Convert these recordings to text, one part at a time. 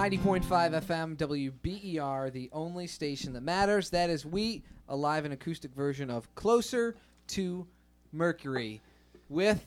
90.5 FM WBER, the only station that matters. That is We, a live and acoustic version of Closer to Mercury with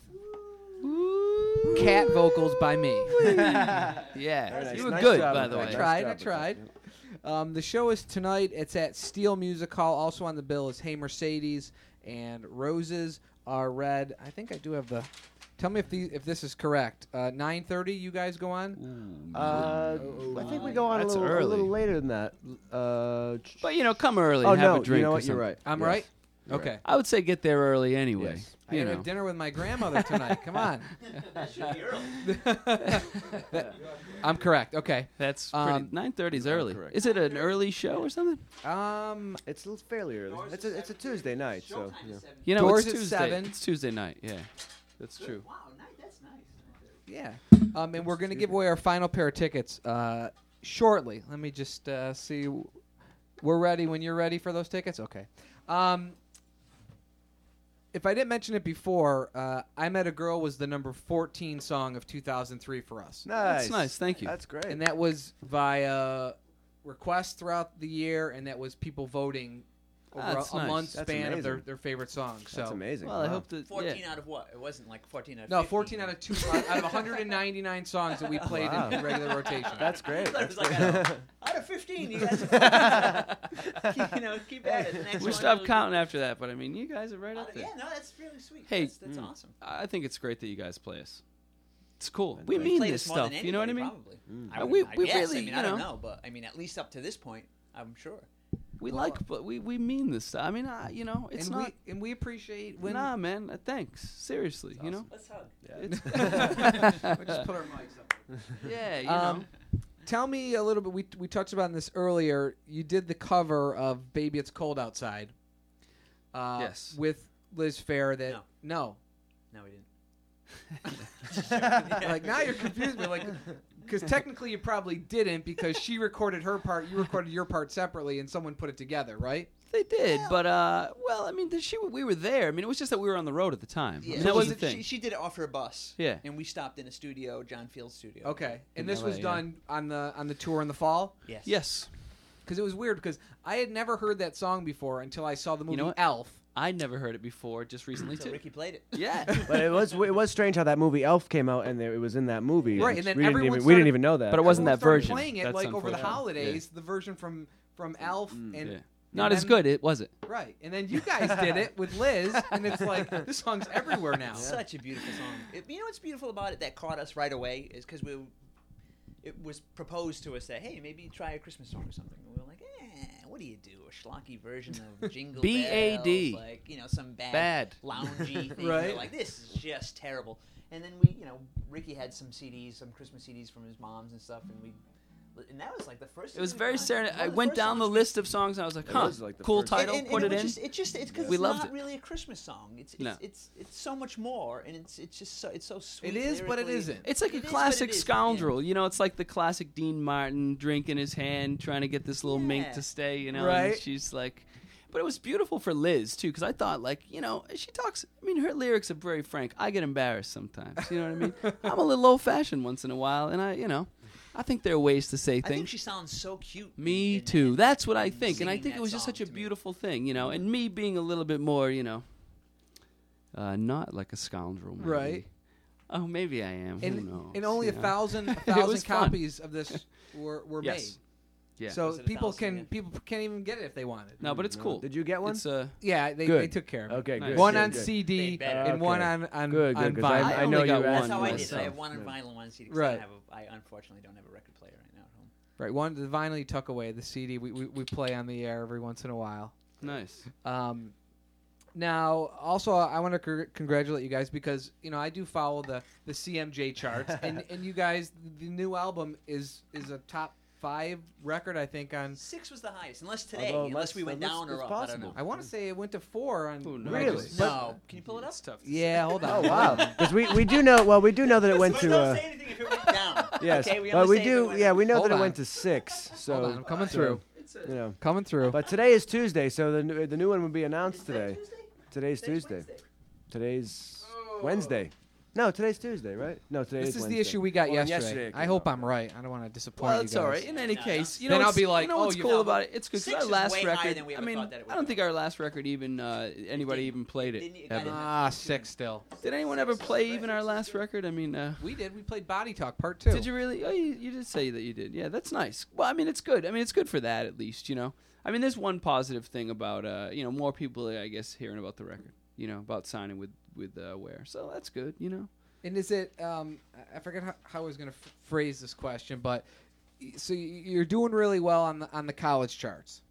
cat vocals by me. Yeah, Nice. you were Nice good, job by with the that. way. Nice I job tried. with that. The show is tonight. It's at Steel Music Hall. Also on the bill is Hey Mercedes and Roses Are Red. I think I do have the... Tell me if this is correct. 9:30 you guys go on? I think we go on a That's little early. later than that. But, come early Oh, and have no, a drink you know or what? You're something. right. I'm Yes. right? You're Okay. right. I would say get there early anyway. Yes. I had dinner with my grandmother tonight. Come on. That should be early. I'm correct. Okay. That's pretty. 9:30 is early. correct. Is it an early show or something? It's fairly early. It's a Tuesday night, so Showtime yeah. is 7. You know, Doors it's at Tuesday. 7. It's Tuesday night. Yeah, that's true. Wow, that's nice. Yeah. And we're going to give away our final pair of tickets shortly. Let me just see. We're ready when you're ready for those tickets? Okay. If I didn't mention it before, I Met a Girl was the number 14 song of 2003 for us. Nice. That's nice. Thank you. That's great. And that was via requests throughout the year, and that was people voting over That's a nice. month That's span of amazing. their favorite song. So That's amazing. Well, I Wow. hope that. 14 yeah. out of what? It wasn't like 14 out of No, 15. 14 out of 199 songs that we played Wow. in regular rotation. That's great. I thought That's it was like great. out of 15, you guys keep at it. The next We one stopped goes- counting after that, but I mean, you guys are right up there. Yeah, no, that's really sweet. Hey, that's awesome. I think it's great that you guys play us. It's cool. We We mean Played this us more stuff. than You know what I mean? anybody, Probably. Uh, I we- would- we I guess. really, I mean, you I don't know. know, but I mean, at least up to this point, I'm sure. We we mean this stuff. I mean, it's and not. we appreciate when Nah, man. Thanks. Seriously, you know. Let's hug. It's, we just put our mics up. yeah, you Um, know. Tell me a little bit. We touched about this earlier. You did the cover of "Baby It's Cold Outside." Yes. With Liz Phair. That no. No, we didn't. Like now you're confused me. Like because technically you probably didn't because she recorded her part, you recorded your part separately, and someone put it together, right? They did, but well, I mean, we were there. I mean, it was just that we were on the road at the time. Yeah, I mean, that was the thing. She did it off her bus. Yeah. And we stopped in a studio, John Field's studio. Okay, and In this was LA, done on the tour in the fall. Yes. Yes, Because it was weird because I had never heard that song before until I saw the movie know what? Elf. I never heard it before. Just recently So too. Ricky played it. Yeah. But it was strange how that movie Elf came out and it was in that movie. Right, and then we didn't everyone even started- even know that. But it wasn't Everyone that started version. playing it That's like over the unfortunate. holidays. The version from Elf and Yeah. and Not as then- good, was it? Right, and then you guys did it with Liz, and it's like this song's everywhere now. Such a beautiful song. You know what's beautiful about it that caught us right away is because it was proposed to us that, hey, maybe try a Christmas song or something. And we were like, what do you do? A schlocky version of Jingle B.A.D.. Bells? Like, some Bad. loungy thing. Right. We're like, this is just terrible. And then Ricky had some CDs, some Christmas CDs from his mom's and stuff, and that was like the first. It was thing very we serenade. one I of the went first down the songs list of songs and I was like, huh, was like the cool first- title, and put it was in. It's because We it's loved not it. really a Christmas song. It's No. so much more, and it's just so sweet. It is, but it lyrically. isn't. It's like It a is, but classic it isn't, scoundrel. It's like the classic Dean Martin drink in his hand, trying to get this little mink Yeah. to stay, and Right. she's like... But it was beautiful for Liz, too, because I thought, she talks... I mean, her lyrics are very frank. I get embarrassed sometimes, you know what I mean? I'm a little old-fashioned once in a while, and I think there are ways to say I things. think she sounds so cute. Me in- too. in- That's what I in think, and I singing think it that was just song such a to me. beautiful thing, and me being a little bit more, not like a scoundrel, maybe. Right. Oh, maybe I am. Who knows? And only you know? 1,000 was fun. copies of this were Yes. made. Yeah. So Was it people 1,000, people can't even get it if they wanted. No, but it's cool. Did you get one? It's Yeah, they Good. took care of it. Okay, Nice. good. One good, on good. CD They better. and one Okay. on Good, on good, 'cause vinyl. I only know got you one That's how I did. myself. I have one on Yeah. vinyl and one on CD. 'cause Right. I unfortunately don't have a record player right now at home. Right, one the vinyl you tuck away, the CD we play on the air every once in a while. Nice. Now, also, I want to congratulate you guys because I do follow the CMJ charts, and you guys, the new album is a top 5 record, I think. On 6 was the highest, unless today, Although unless we went that's- down or it's up. I don't possible. know. I want to say it went to 4 on. Ooh, no. Really? No, can you pull it up? It's tough. Yeah, hold on. Oh wow! Because we do know. Well, we do know that it went But to. don't say anything if it went down. Yes, Okay, we but we understand if it do. went Yeah, up. we know Hold that on. it went to 6. So Hold on, I'm coming through. Coming through. But today is Tuesday, so the new one will be announced today. Tuesday? Today's Today's Tuesday. Wednesday. Today's Wednesday. No, today's Tuesday, right? No, today This is Wednesday. the issue we got Well, yesterday. it I came hope out, I'm yeah. right. I don't want to disappoint Well, you it's guys. all right. In any No, case, no. you know, Then I'll what's- be like, you know oh, what's you cool know. about it? It's good. 'Cause Six our is last way higher record. than we I ever mean, thought that it would I don't go. think our last record even anybody even played Didn't it it got ever. in the- Ah, 6 still. Did anyone ever play even our last record? I mean, We did. We played Body Talk Part 2. did you really? Oh, you did say that you did. Yeah, that's nice. Well, I mean, it's good. I mean, it's good for that at least. You know. I mean, there's one positive thing about you know, more people I guess hearing about the record. You know, about signing with Ware. So that's good. You know. And is it? I forget how I was going to phrase this question, but so you're doing really well on the college charts.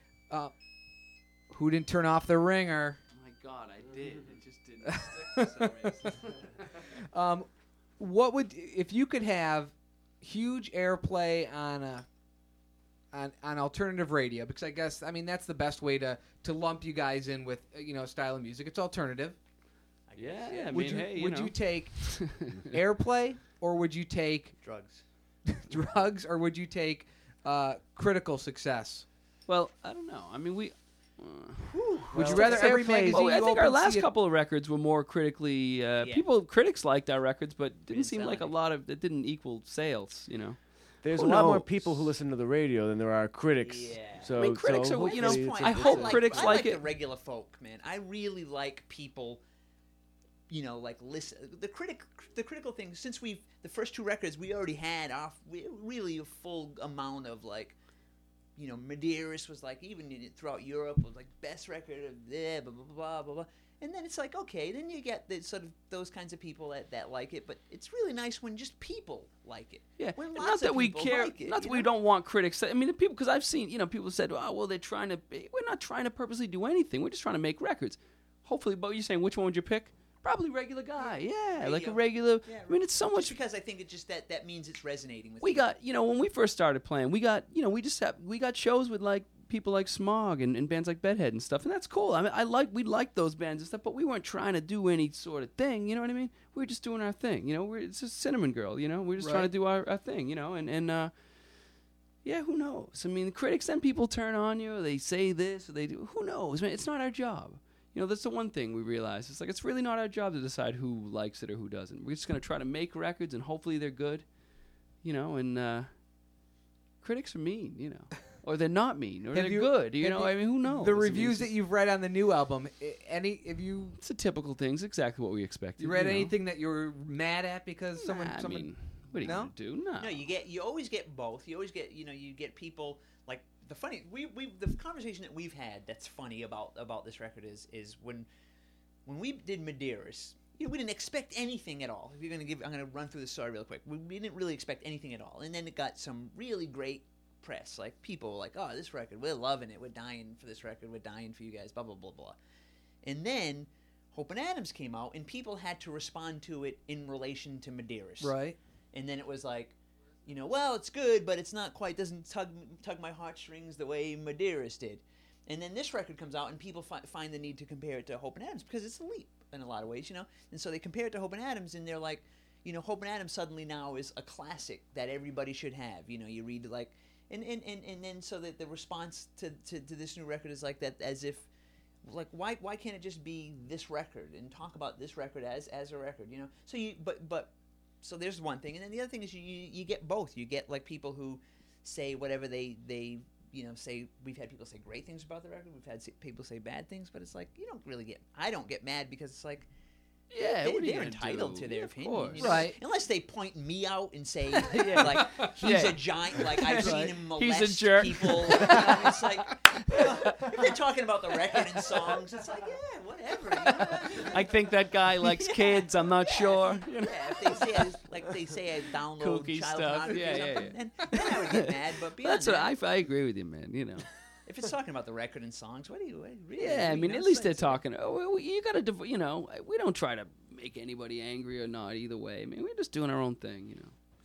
Who didn't turn off the ringer? Oh my God, I did. It just didn't stick for some reason. What would if you could have huge airplay on alternative radio? Because I guess that's the best way to lump you guys in with style of music. It's alternative. Yeah, I Would mean, you hey, would know. you take airplay or would you take Drugs. drugs or would you take critical success? Well, I don't know. I mean, we. Would you Well, rather every airplay- magazine Well, I you think our open last see it- couple of records were more critically. Critics liked our records, but didn't didn't seem sell like a any. lot of. It didn't equal sales. You know. There's Who a lot more knows? people who listen to the radio than there are critics. Yeah. So, I mean, critics so are- you know, hopefully Point, it's a- I it's hope a- critics I like the it. regular folk, man. I really like people. Like listen. The critical thing. Since the first 2 records we already had really a full amount of like. Medeiros was like throughout Europe was like best record of blah blah blah blah blah. And then it's like, okay, then you get the sort of those kinds of people that like it, but it's really nice when just people like it. Yeah, When and lots not of that we people care. like it, Not that you we know? don't want critics. I mean, the people because I've seen people said, "Oh, well, they're trying to." We're not trying to purposely do anything. We're just trying to make records. Hopefully, but you're saying which one would you pick? Probably regular guy. Yeah, like a Radio. regular. Yeah, I mean, it's so just much. because I think it just that means it's resonating with We people. got when we first started playing, we got we got shows with like people like Smog and bands like Bedhead and stuff, and that's cool. I mean, we liked those bands and stuff, but we weren't trying to do any sort of thing. You know what I mean? We were just doing our thing. It's just Cinnamon Girl. We're just trying to do our thing. And yeah, who knows? I mean, the critics, then people turn on you. They say this, or they do. Who knows? Man, it's not our job. That's the one thing we realize. It's like it's really not our job to decide who likes it or who doesn't. We're just going to try to make records, and hopefully they're good. And critics are mean, or they're not mean, or Have they're you- good. have I mean, who knows? The I mean, reviews it's that just- you've read on the new album, if you it's a typical thing. It's exactly what we expected. read anything that you were mad at because someone I mean, what are you No? gonna do? No. No, you always get both. You always get you get people like the funny the conversation that we've had that's funny about this record is when we did Medeiros, we didn't expect anything at all. If you're I'm gonna run through the story real quick. We didn't really expect anything at all, and then it got some really great press. Like people were like, "Oh, this record, we're loving it. We're dying for this record. We're dying for you guys." Blah blah blah blah. And then Hope and Adams came out, and people had to respond to it in relation to Medeiros. right. And then it was like, well, it's good, but it's not quite, doesn't tug my heartstrings the way Medeiros did. And then this record comes out, and people find the need to compare it to Hope and Adams because it's a leap in a lot of ways, And so they compare it to Hope and Adams, and they're like, Hope and Adams suddenly now is a classic that everybody should have. You read like, and then so that the response to this new record is like that, as if, like, why can't it just be this record and talk about this record as a record, So So there's one thing, and then the other thing is you get both. You get like people who say whatever they say. We've had people say great things about the record. We've had people say bad things, but it's like I don't get mad because it's like Yeah, what are you they're gonna entitled do? to their Yeah, of opinion, course. Right. Unless they point me out and say Yeah. like he's Yeah. a giant, like I've seen Right. him He's a molest jerk. people. It's like if they're talking about the record and songs, it's like whatever. I think that guy likes kids. I'm not sure. Yeah, if they say I download Kooky child stuff. pornography Yeah, or yeah, something, then I would get mad. But beyond That's what that, I agree with you, man. if it's talking about the record and songs, what do you really? Yeah, I mean, at it's least like- they're talking. You got to, we don't try to make anybody angry or not either way. I mean, we're just doing our own thing,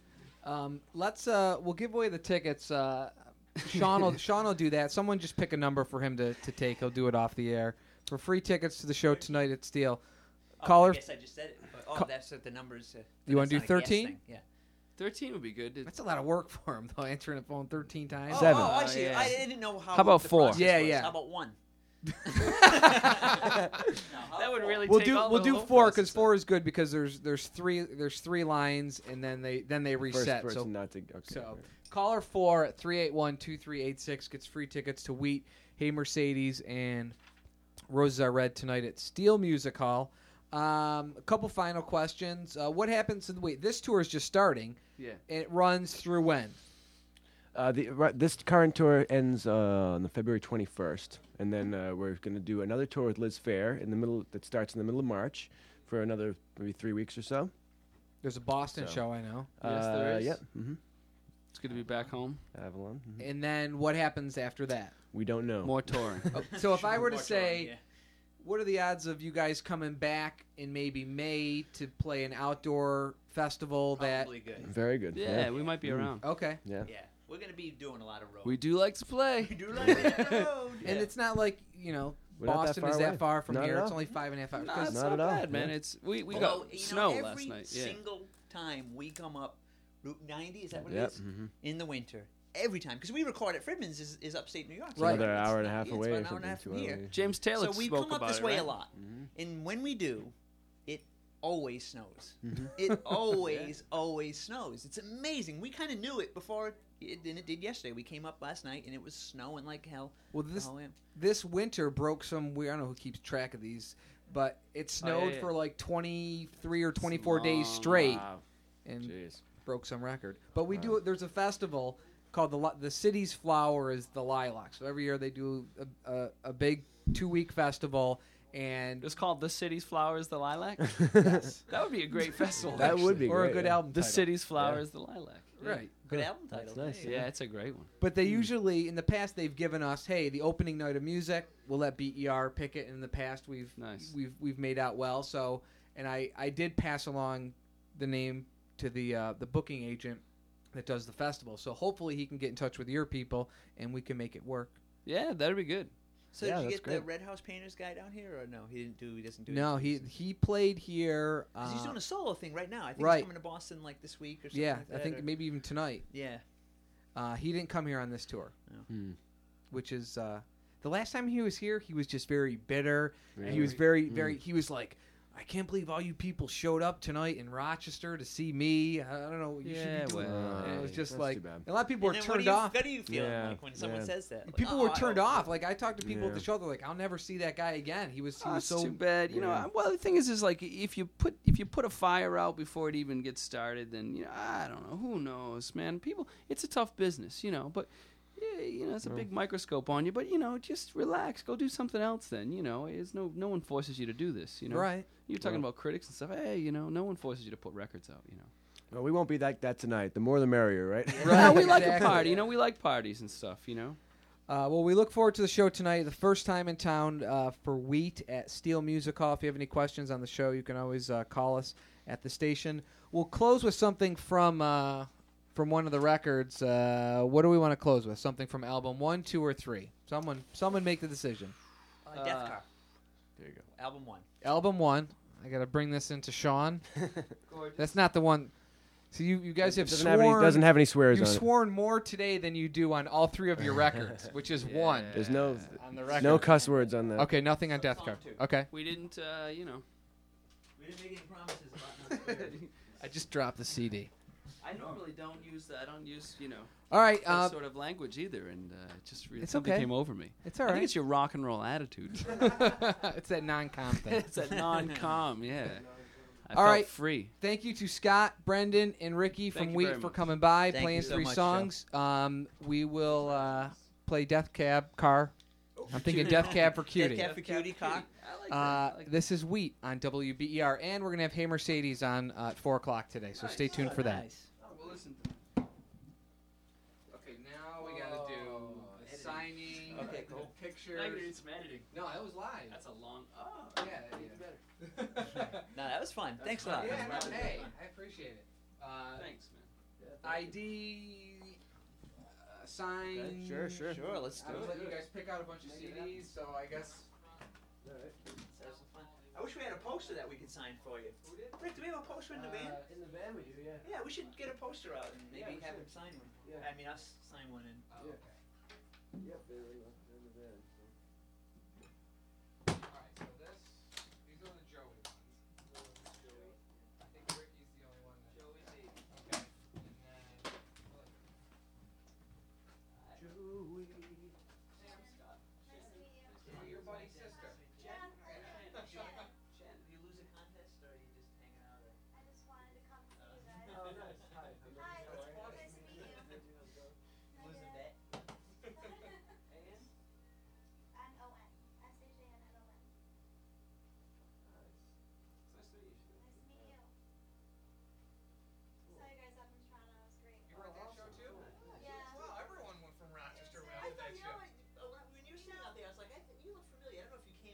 We'll give away the tickets. Sean will do that. Someone just pick a number for him to take. He'll do it off the air for free tickets to the show tonight at Steel. Oh, Caller, I guess I just said it. But, Ca- that's what the numbers. You wanna that's do not a guess 13? thing, Yeah. 13 would be good. that's a lot of work for him though. Answering the phone 13 times. Seven. Oh, I see. yeah. I didn't know how. How about the 4? process Yeah, was. yeah. How about 1? That would really We'll take do all we'll the do low 4 prices because up. 4 is good because there's three lines and then they reset. First So person not to. Okay. So, right. caller 4 at 381-2386 gets free tickets to Wheat, Hey Mercedes, and Roses Are Red tonight at Steel Music Hall. A couple final questions. What happens in the wait? This tour is just starting. Yeah. It runs through when? This current tour ends on the February 21st, and then we're going to do another tour with Liz Fair in the middle. That starts in the middle of March for another maybe 3 weeks or so. There's a Boston So. show, I know. Yes, there is. Yep. Mm-hmm. It's good to be back home. Avalon. Mhm. And then what happens after that? We don't know. More touring. So if I were to More say, touring, yeah. what are the odds of you guys coming back in maybe May to play an outdoor festival that? Probably good. Very good. Yeah, we might be around. Okay. Yeah. Yeah, we're gonna be doing a lot of road. We do like to play. We do like the road. And it's not like, We're not that Boston far is away. that far from Not here. at It's all. only 5.5 hours. Nah, 'Cause it's Not not at all, bad, man. yeah. It's we Although, got snow every last night. Yeah. single time we come up Route 90, is that what Yep. it is? Mm-hmm. In the winter, every time, because we record at Fridman's is upstate New York. It's Right. another It's hour and a not- half yeah, away it's or about an hour and a something. half 2 from here. hours. James Taylor So we spoke come up about this it, way right? a lot, Mm-hmm. and when we do, it always snows. Mm-hmm. It always snows. It's amazing. We kind of knew it before it did yesterday. We came up last night and it was snowing like hell. Well, this winter broke some. I don't know who keeps track of these, but it snowed yeah. for like 23 or 24 days straight Wow. and Jeez. broke some record. But we do. There's a festival called the city's flower is the lilac. So every year they do a big 2-week festival. And It's called The City's Flowers, the Lilac. yes, That would be a great festival. That would be or a great, good yeah. album. The title. City's Flowers, the Lilac. Yeah. Right. Good album title. That's nice. Hey. Yeah, it's a great one. But they usually, in the past, they've given us, hey, the opening night of music. We'll let BER pick it. And in the past, we've made out well. So, and I did pass along the name to the booking agent that does the festival. So hopefully he can get in touch with your people and we can make it work. Yeah, that'd be good. So Yeah, did you that's get the great. Red House Painters guy down here, or no? He doesn't do. No, anything. he played here. 'Cause he's doing a solo thing right now. I think right. he's coming to Boston like this week or something. yeah, like that, I think or- maybe even tonight. Yeah. He didn't come here on this tour, Hmm. which is the last time he was here. He was just very bitter. Really? He was very. He was like, I can't believe all you people showed up tonight in Rochester to see me. I don't know what you should Yeah, be doing. well, And it was hey, just that's like too bad. a lot of people were And then what turned do you- off. How do you feel Yeah, like when someone yeah. says that? Like, People "Oh, were I turned don't-" off. Like I talked to people at the Yeah. show. They're like, I'll never see that guy again. He was Oh, it's so too bad. You know, Yeah. well, the thing is like if you put a fire out before it even gets started, then I don't know. Who knows, man? People, it's a tough business, but. Yeah, it's a big microscope on you, but just relax. Go do something else. Then it's no one forces you to do this. right. You're talking Well- about critics and stuff. Hey, no one forces you to put records out. Well, we won't be like that tonight. The more the merrier, right? Yeah, we like a exactly. party. We like parties and stuff. Well, we look forward to the show tonight. The first time in town for Wheat at Steel Music Hall. If you have any questions on the show, you can always call us at the station. We'll close with something from one of the records. What do we want to close with? Something from album 1, 2, or 3? Someone make the decision. Death Car, There you go. album 1. Album 1. I got to bring this into Sean. That's not the one. So you guys have doesn't sworn. have any, doesn't have any swears You've on sworn more today than you do on all 3 of your records, which is 1 it. There's no on the record. no cuss words on that. Okay, nothing on Death Car. Song 2. Okay. We didn't, We didn't make any promises about nothing. I just dropped the CD. I normally don't use that. I don't use, All right. that sort of language either, and it just really It's something okay. came over me. It's all I think right. it's your rock and roll attitude. It's that non-com thing. It's that non-com, yeah. I All felt right. free. Thank you to Scott, Brendan, and Ricky Thank from you Wheat very for much. coming by, Thank playing you so 3 much, songs. We will play Death Cab Car. I'm thinking Death Cab for Cutie. Death Cab for Cutie, car. I like that. I like This is Wheat on WBER, and we're going to have Hey Mercedes on at 4 o'clock today, so stay tuned for that. Nice. We'll listen. Okay, now we got to do the signing, Okay, cool. pictures. some editing. No, that was live. That's a long. Oh, Yeah. No, that was fun. Thanks a lot. Yeah, no, hey, I appreciate it. Thanks, man. ID, sign. Sure, sure. Sure, let's I do was it. letting you guys pick out a bunch of CDs, so I guess. Let's have some fun. I wish we had a poster that we could sign for you. Rick, do we have a poster in the van? In the van we do, yeah. Yeah, we should get a poster out and maybe we have should. him sign one. Yeah. I mean, us sign one. And Yep, they're in the van. So.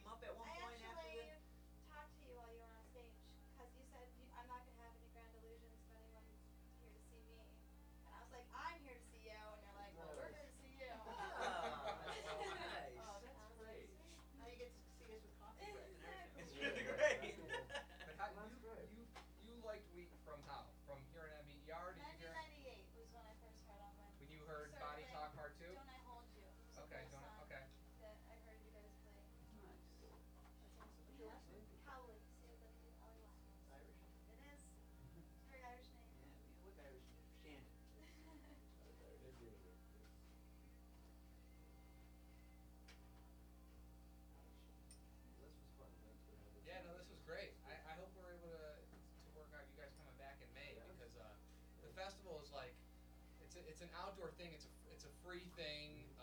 come up at one I point after actually the? talked to you while you were on stage because you said I'm not gonna have any grand illusions if anyone's here to see me, and I was like, I'm here to see you, and you're like, well, we're here to see you. Nice. Oh, That's that's great. sweet. Now you get to see us with coffee breaks and everything. It's Exactly. really great. But how, you liked Wheat from how? From hearing MER? Did you hear 1998 was when I first heard on when when you heard started Body playing Talk Part 2? Don't I Hold You? It was the Okay, first don't song okay. that I heard you guys play. Nice. That's awesome. What's your last name? Cowley, C-O-W-L-E-Y. Irish. It is. It's a very Irish name. Yeah, you look Irish. Shannon. Yeah, no, this was great. I hope we're able to work out you guys coming back in May because the festival is like it's an outdoor thing. It's a free thing.